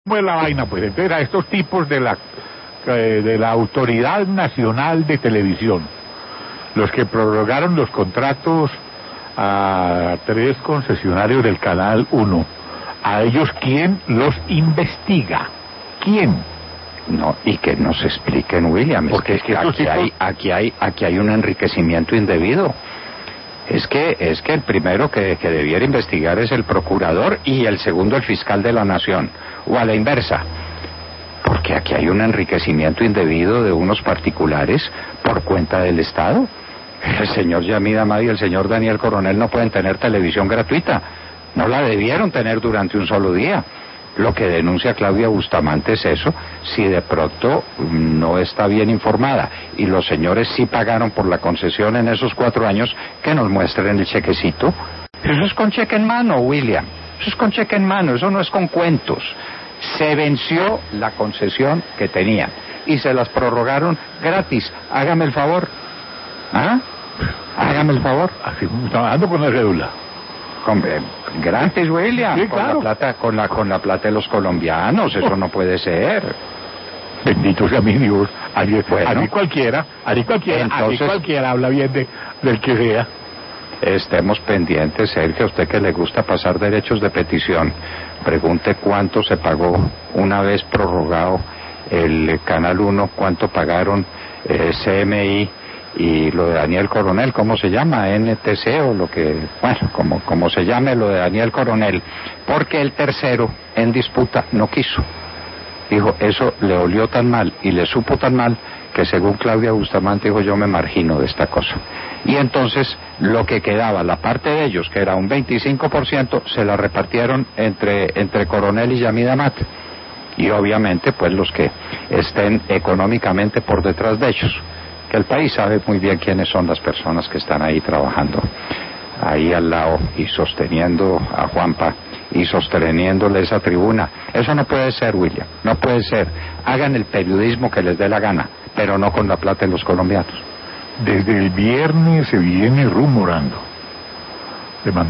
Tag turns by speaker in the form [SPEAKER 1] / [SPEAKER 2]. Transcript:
[SPEAKER 1] ¿Cómo es la vaina? Pues entonces a estos tipos de la Autoridad Nacional de Televisión, los que prorrogaron los contratos a 3 concesionarios del Canal 1, a ellos, ¿quién los investiga? ¿Quién?
[SPEAKER 2] No, y que nos expliquen, William,
[SPEAKER 1] porque es que
[SPEAKER 2] aquí hay un enriquecimiento indebido. Es que el primero que debiera investigar es el procurador y el segundo el fiscal de la nación, o a la inversa, porque aquí hay un enriquecimiento indebido de unos particulares por cuenta del Estado. El señor Yamid Amad y el señor Daniel Coronel no pueden tener televisión gratuita, no la debieron tener durante un solo día. Lo que denuncia Claudia Bustamante es eso, si de pronto no está bien informada y los señores sí pagaron por la concesión en esos 4 años, que nos muestren el chequecito. Eso es con cheque en mano, William, eso es con cheque en mano, eso no es con cuentos. Se venció la concesión que tenían y se las prorrogaron gratis, hágame el favor. Hágame el favor.
[SPEAKER 1] Así, ando con la cédula.
[SPEAKER 2] Gratis, William,
[SPEAKER 1] sí, claro.
[SPEAKER 2] con la plata de los colombianos, eso no puede ser.
[SPEAKER 1] Bendito sea mi Dios.
[SPEAKER 2] Bueno,
[SPEAKER 1] a mí cualquiera habla bien del que sea.
[SPEAKER 2] Estemos pendientes, Sergio, a usted que le gusta pasar derechos de petición, pregunte cuánto se pagó una vez prorrogado el Canal 1, cuánto pagaron CMI y lo de Daniel Coronel, ¿cómo se llama? NTC o lo que, bueno, como se llame lo de Daniel Coronel, porque el tercero en disputa no quiso. Dijo, eso le olió tan mal y le supo tan mal que según Claudia Bustamante dijo, yo me margino de esta cosa. Y entonces lo que quedaba, la parte de ellos, que era un 25%, se la repartieron entre Coronel y Yamid Amad. Y obviamente pues los que estén económicamente por detrás de ellos, que el país sabe muy bien quiénes son las personas que están ahí trabajando, ahí al lado y sosteniendo a Juanpa y sosteniéndole esa tribuna. Eso no puede ser, William, no puede ser. Hagan el periodismo que les dé la gana, pero no con la plata de los colombianos.
[SPEAKER 1] Desde el viernes se viene rumorando.